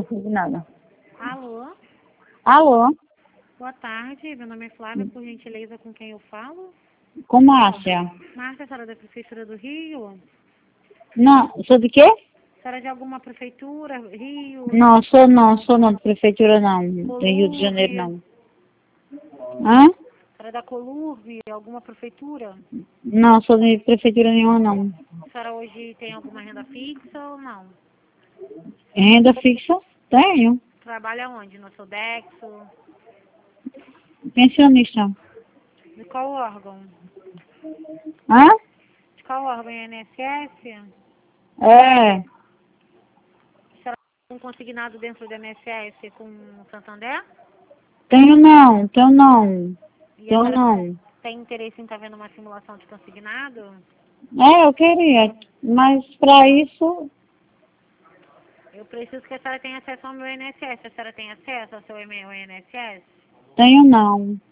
nada. Alô? Alô? Boa tarde, meu nome é Flávia, por gentileza, com quem eu falo? Com Márcia? Márcia, a senhora é da Prefeitura do Rio? Não, sou de quê? A senhora é de alguma prefeitura, Rio? Não, sou não, de prefeitura não, do Rio de Janeiro não. Hã? A senhora é da Colurbe, alguma prefeitura? Não, sou de prefeitura nenhuma não. A senhora hoje tem alguma renda fixa ou não? Renda fixa? Tenho. Trabalha onde? No Sodexo? Pensionista. De qual órgão? Hã? De qual órgão? INSS? É. A senhora tem um consignado dentro do INSS com o Santander? Tenho não. E a Tenho senhora não. tem interesse em estar vendo uma simulação de consignado? É, eu queria, mas para isso, Eu preciso que a senhora tenha acesso ao meu INSS. A senhora tem acesso ao seu e-mail INSS? tenho não.